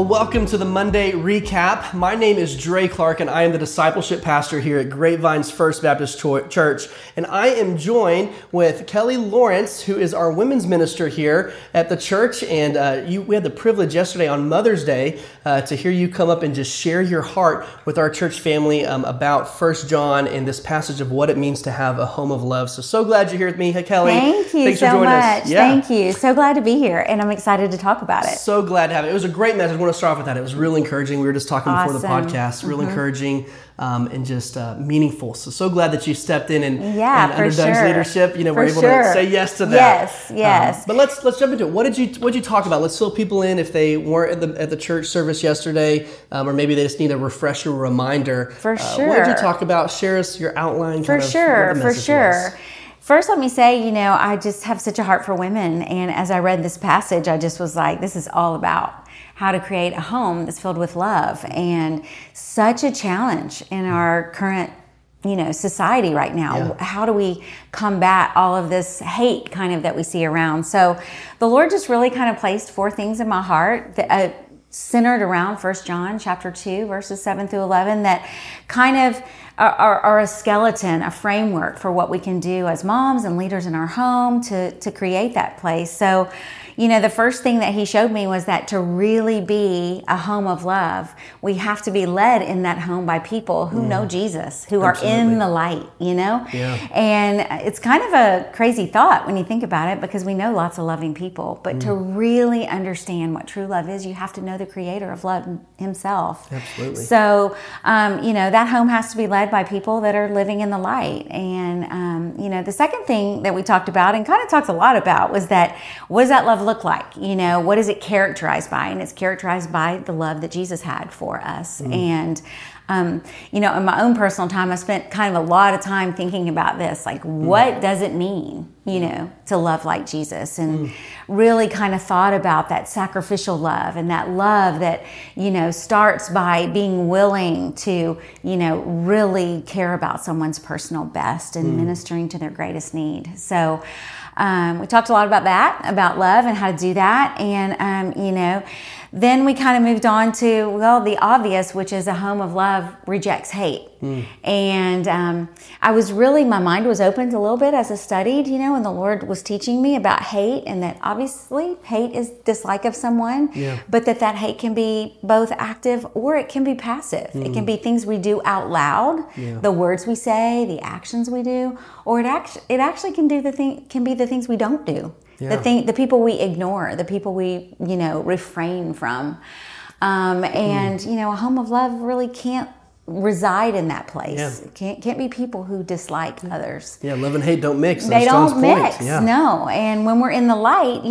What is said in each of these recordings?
Well, welcome to the Monday Recap. My name is Dre Clark, and I am the discipleship pastor here at Grapevines First Baptist Church. And I am joined with Kelly Lawrence, who is our women's minister here at the church. And we had the privilege yesterday on Mother's Day to hear you come up and just share your heart with our church family about 1 John and this passage of what it means to have a home of love. So glad you're here with me, Kelly. Thank you Thanks so for joining much. us. Yeah. Thank you. So glad to be here, and I'm excited to talk about it. So glad to have it. It was a great message. I want to start off with that. It was real encouraging. We were just talking before the Awesome. podcast. Real encouraging and just meaningful. So glad that you stepped in and Yeah, under for Doug's sure. leadership, we're For able sure. to say yes to that. Yes. But let's jump into it. What'd you talk about? Let's fill people in if they weren't at the church service yesterday, or maybe they just need a refresher reminder. For sure. What did you talk about? Share us your outline. For sure. First, let me say, I just have such a heart for women. And as I read this passage, I just was like, this is all about how to create a home that's filled with love. And such a challenge in our current, society right now. Yeah. How do we combat all of this hate kind of that we see around? So the Lord just really kind of placed 4 things in my heart that centered around 1 John chapter 2, verses 7 through 11, that kind of are a skeleton, a framework for what we can do as moms and leaders in our home to create that place. So, the first thing that he showed me was that to really be a home of love, we have to be led in that home by people who know Jesus, who Absolutely. are in the light, Yeah. And it's kind of a crazy thought when you think about it, because we know lots of loving people, but to really understand what true love is, you have to know the creator of love himself. Absolutely. So, that home has to be led by people that are living in the light. And, the second thing that we talked about and kind of talked a lot about was that, what does that love look like? What is it characterized by? And it's characterized by the love that Jesus had for us. And, in my own personal time, I spent kind of a lot of time thinking about this, like, what does it mean, to love like Jesus? And really kind of thought about that sacrificial love and that love that, starts by being willing to, really care about someone's personal best and ministering to their greatest need. So, we talked a lot about that, about love and how to do that. And, then we kind of moved on to, the obvious, which is a home of love rejects hate. And my mind was opened a little bit as I studied, and the Lord was teaching me about hate, and that obviously hate is dislike of someone, but that hate can be both active or it can be passive. It can be things we do out loud, the words we say, the actions we do, or it actually can be the things we don't do. Yeah. The people we ignore, the people we, refrain from. A home of love really can't reside in that place. Yeah. It can't be people who dislike others. Yeah, love and hate don't mix. They That's don't John's mix, point. Yeah. no. And when we're in the light,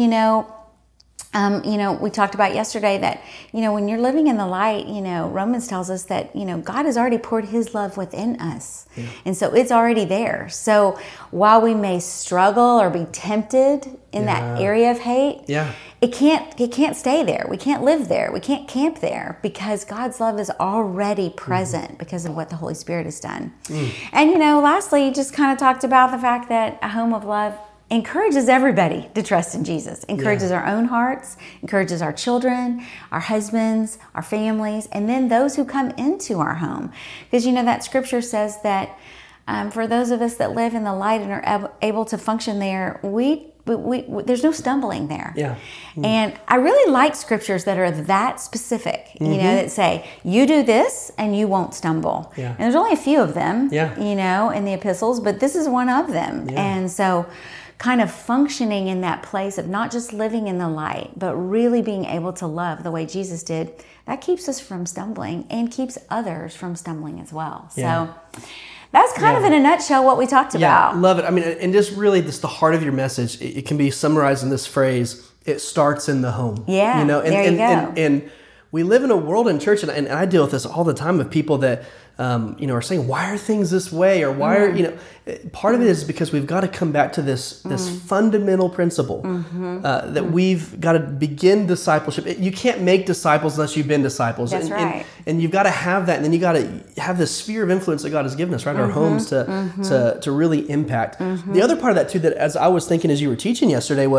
we talked about yesterday that, when you're living in the light, Romans tells us that, God has already poured his love within us. Yeah. And so it's already there. So while we may struggle or be tempted in that area of hate, it can't stay there. We can't live there. We can't camp there, because God's love is already present because of what the Holy Spirit has done. And, lastly, just kind of talked about the fact that a home of love encourages everybody to trust in Jesus, encourages our own hearts, encourages our children, our husbands, our families, and then those who come into our home. Because, that scripture says that for those of us that live in the light and are able to function there, there's no stumbling there. Yeah. And I really like scriptures that are that specific, that say, you do this and you won't stumble. Yeah. And there's only a few of them, Yeah. in the epistles, but this is one of them. Yeah. And so kind of functioning in that place of not just living in the light, but really being able to love the way Jesus did, that keeps us from stumbling and keeps others from stumbling as well. Yeah. So that's kind of in a nutshell what we talked about. Yeah, love it. I mean, and just really the heart of your message, it can be summarized in this phrase, it starts in the home. Yeah, there you go. And we live in a world in church, and I deal with this all the time of people that, are saying, why are things this way? Or why are, part of it is because we've got to come back to this fundamental principle that we've got to begin discipleship. You can't make disciples unless you've been disciples. That's right. And you've got to have that, and then you got to have this sphere of influence that God has given us, right? Our homes to really impact. The other part of that too, that as I was thinking as you were teaching yesterday was,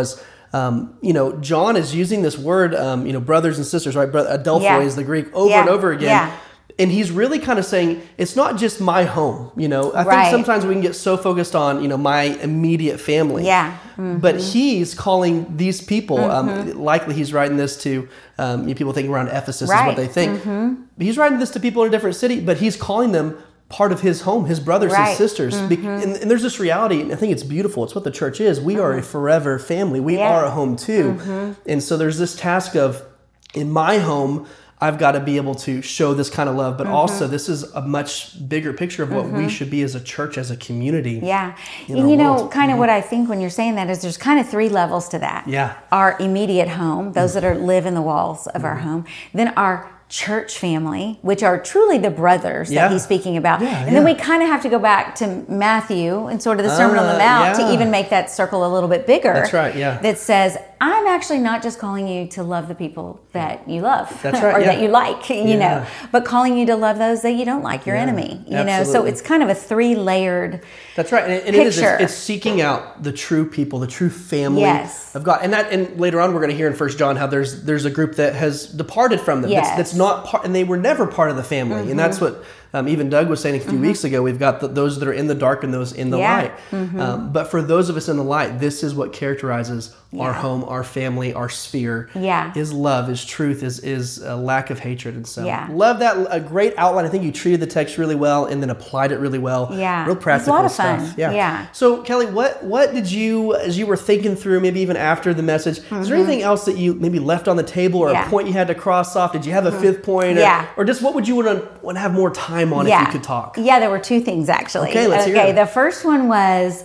John is using this word, brothers and sisters, right? Adelphoi Yeah. is the Greek, over and over again. Yeah. And he's really kind of saying, it's not just my home, I think Right. sometimes we can get so focused on, my immediate family. Yeah. Mm-hmm. But he's calling these people, likely he's writing this to people thinking around Ephesus is what Right. they think. He's writing this to people in a different city, but he's calling them part of his home, his brothers and Right. sisters. And there's this reality, and I think it's beautiful. It's what the church is. We are a forever family. We Yeah. are a home too. And so there's this task of, in my home, I've got to be able to show this kind of love, but also this is a much bigger picture of what we should be as a church, as a community. Yeah. in And our world. kind of what I think when you're saying that is there's kind of 3 levels to that. Yeah. Our immediate home, those that live in the walls of our home, then our church family, which are truly the brothers Yeah. that he's speaking about. Yeah, and then yeah. we kind of have to go back to Matthew and sort of the Sermon on the Mount yeah. to even make that circle a little bit bigger. That's right, yeah. That says, I'm actually not just calling you to love the people that you love. That's right, or yeah. that you like, Yeah. but calling you to love those that you don't like, your Yeah, enemy, So absolutely. it's kind of a 3-layered That's right, and it is. picture. It's seeking out the true people, the true family Yes. of God, and later on we're going to hear in 1 John how there's a group that has departed from them. Yes. That's not part, and they were never part of the family, and that's what even Doug was saying a few weeks ago. We've got those that are in the dark and those in the Yeah. light. But for those of us in the light, this is what characterizes our home, our family, our sphere. Yeah. Is love, is truth, is a lack of hatred, and so Yeah. love that. A great outline. I think you treated the text really well, and then applied it really well. Yeah. Real It's a practical lot of stuff. fun. Yeah. Yeah. So Kelly, what did you, as you were thinking through, maybe even after the message, is there anything else that you maybe left on the table, or Yeah. a point you had to cross off? Did you have a fifth point, Yeah. or just what would you want to have more time on if you could talk? Yeah, there were 2 things actually. Okay, let's hear it. The first one was,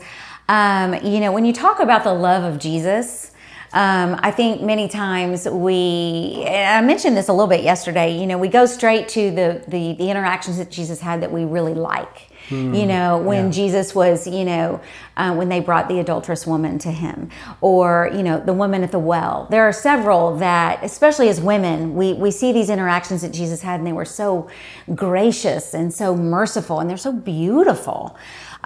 when you talk about the love of Jesus, I think many times and I mentioned this a little bit yesterday, we go straight to the interactions that Jesus had that we really like. When Jesus was, when they brought the adulterous woman to him, or, the woman at the well. There are several that, especially as women, we see these interactions that Jesus had, and they were so gracious and so merciful, and they're so beautiful.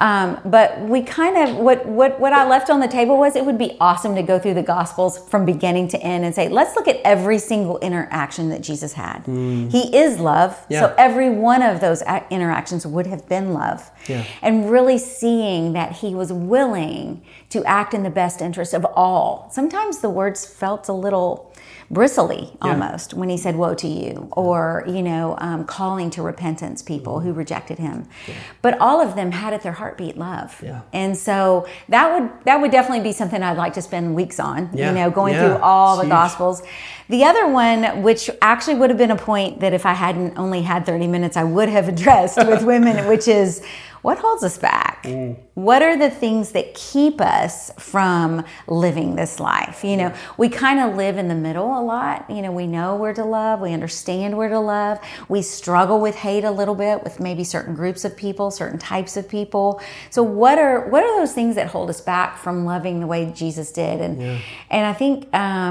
But we kind of, what I left on the table was, it would be awesome to go through the Gospels from beginning to end and say, let's look at every single interaction that Jesus had. He is love. Yeah. So every one of those interactions would have been love. Yeah. And really seeing that he was willing to act in the best interest of all. Sometimes the words felt a little bristly almost when he said, woe to you, or, calling to repentance people who rejected him. Yeah. But all of them had at their heartbeat love. Yeah. And so that would definitely be something I'd like to spend weeks on, going Yeah. through all the Huge. Gospels. The other one, which actually would have been a point that if I hadn't only had 30 minutes, I would have addressed with women, which is, what holds us back? What are the things that keep us from living this life? We kind of live in the middle a lot. We know where to love. We understand where to love. We struggle with hate a little bit with maybe certain groups of people, certain types of people. So what are those things that hold us back from loving the way Jesus did? And I think,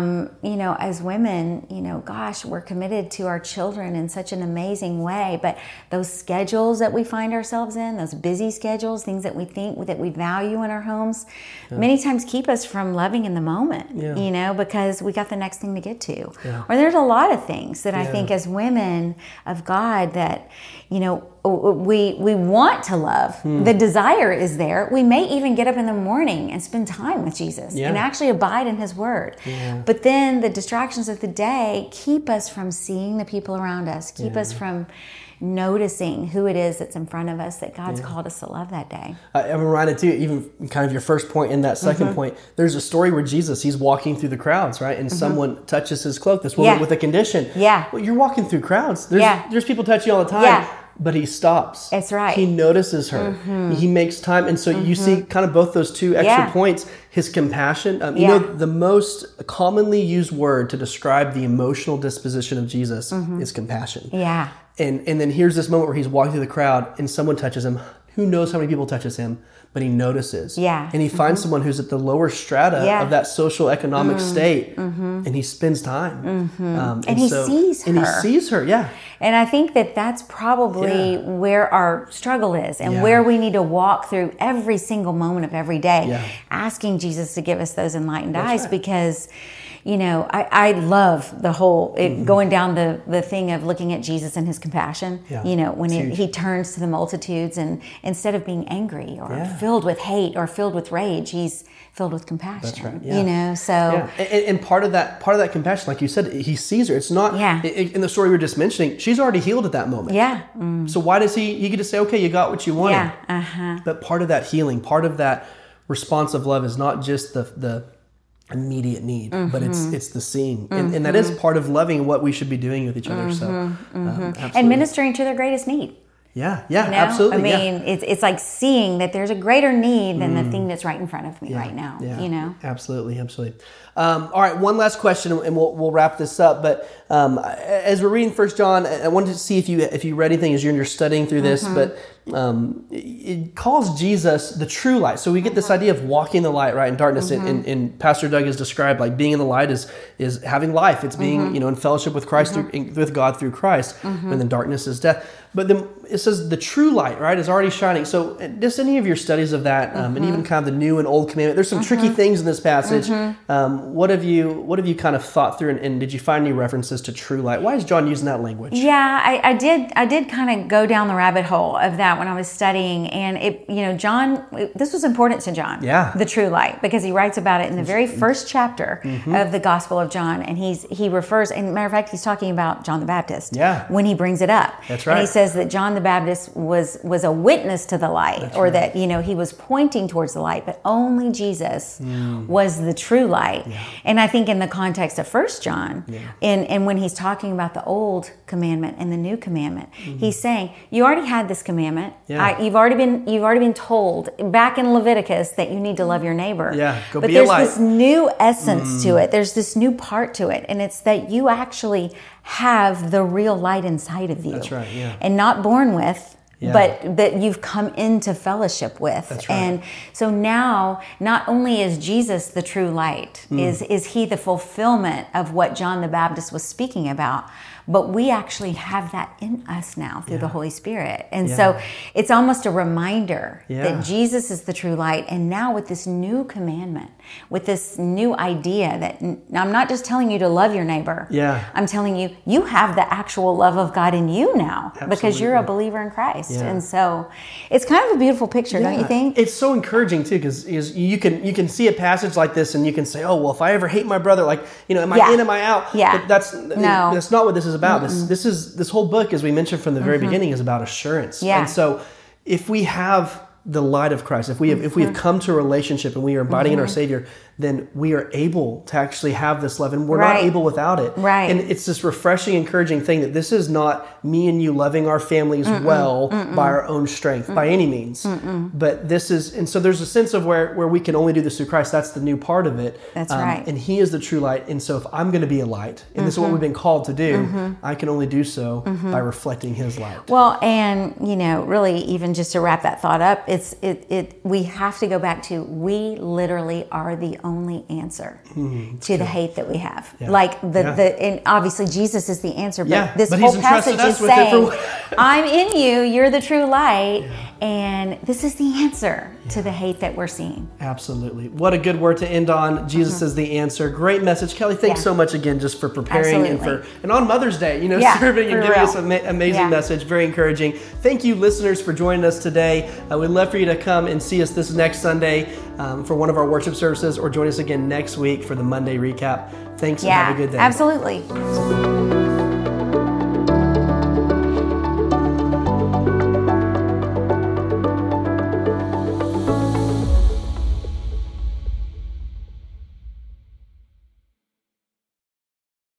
as women, gosh, we're committed to our children in such an amazing way. But those schedules that we find ourselves in, those busy schedules, things that we think that we value in our homes, many times keep us from loving in the moment, because we got the next thing to get to. Yeah. Or there's a lot of things that I think as women of God that, we want to love. The desire is there. We may even get up in the morning and spend time with Jesus and actually abide in his word. Yeah. But then the distractions of the day keep us from seeing the people around us, keep us from noticing who it is that's in front of us that God's called us to love that day. I'm reminded too, even kind of your first point and that second point, there's a story where Jesus, he's walking through the crowds, right? And someone touches his cloak, this woman with a condition. Yeah. Well, you're walking through crowds. There's people touch you all the time. Yeah. But he stops. That's right. He notices her. He makes time. And so you see kind of both those two extra points. His compassion. The most commonly used word to describe the emotional disposition of Jesus is compassion. Yeah. And then here's this moment where he's walking through the crowd and someone touches him. Who knows how many people touches him? but he notices. Yeah. And he finds someone who's at the lower strata of that social economic state, and he spends time. And he sees her. And he sees her, yeah. And I think that that's probably where our struggle is, and where we need to walk through every single moment of every day, asking Jesus to give us those enlightened eyes, because I love the whole going down the thing of looking at Jesus and his compassion. When he turns to the multitudes, and instead of being angry or filled with hate or filled with rage, he's filled with compassion. That's right. Yeah. And part of that compassion, like you said, he sees her. It's not in the story we were just mentioning. She's already healed at that moment. Yeah. So why does he get to say, okay, you got what you wanted? Yeah. But part of that healing, part of that response of love is not just the immediate need, but it's the seeing, and that is part of loving, what we should be doing with each other. So, and ministering to their greatest need. Yeah, absolutely. I mean, it's like seeing that there's a greater need than the thing that's right in front of me right now. Yeah. Absolutely. All right, one last question, and we'll wrap this up. But as we're reading 1 John, I wanted to see if you read anything as you're studying through this. But it calls Jesus the true light. So we get this idea of walking in the light, right, in darkness. And Pastor Doug has described, like, being in the light is having life. It's being in fellowship with Christ, with God through Christ. And then darkness is death. But then it says the true light, right, is already shining. So just any of your studies of that, and even kind of the new and old commandment, there's some tricky things in this passage. What have you kind of thought through, and did you find any references to true light? Why is John using that language? Yeah, I did kind of go down the rabbit hole of that when I was studying, and John, this was important to John, the true light, because he writes about it in the very first chapter of the Gospel of John, and he refers, and matter of fact, he's talking about John the Baptist when he brings it up. That's right. And he says that John the Baptist was a witness to the light. That's or right. that he was pointing towards the light, but only Jesus was the true light. And I think in the context of 1 John, and when he's talking about the old commandment and the new commandment, he's saying, you already had this commandment. You've already been told back in Leviticus that you need to love your neighbor. Go but be there's a light. This new essence to it. There's this new part to it, and it's that you actually have the real light inside of you. That's right. And not born with, but that you've come into fellowship with. That's right. And so now, not only is Jesus the true light, is he the fulfillment of what John the Baptist was speaking about, but we actually have that in us now through the Holy Spirit. And so it's almost a reminder that Jesus is the true light. And now with this new commandment, with this new idea that I'm not just telling you to love your neighbor. I'm telling you, you have the actual love of God in you now. Absolutely. Because you're a believer in Christ. And so it's kind of a beautiful picture, don't you think? It's so encouraging too, because you can see a passage like this and you can say, oh, well, if I ever hate my brother, like, am I in, am I out? But that's not what this is about. This whole book, as we mentioned from the very beginning, is about assurance. And so if we have the light of Christ, if we have come to a relationship and we are abiding in our Savior, then we are able to actually have this love, and we're not able without it. And it's this refreshing, encouraging thing that this is not me and you loving our families well by our own strength, by any means. But this is, and so there's a sense of where we can only do this through Christ. That's the new part of it. That's right. And He is the true light. And so if I'm going to be a light, and this is what we've been called to do, I can only do so by reflecting His light. Well, and really, even just to wrap that thought up, we have to go back to, we literally are the only answer to the hate that we have. Like and obviously Jesus is the answer, but this whole passage is saying, I'm in you, you're the true light, and this is the answer to the hate that we're seeing. Absolutely. What a good word to end on. Jesus is the answer. Great message. Kelly, thanks so much again just for preparing and on Mother's Day, serving and giving us an amazing message. Very encouraging. Thank you, listeners, for joining us today. We'd love for you to come and see us this next Sunday for one of our worship services, or join us again next week for the Monday recap. Thanks and have a good day. Absolutely.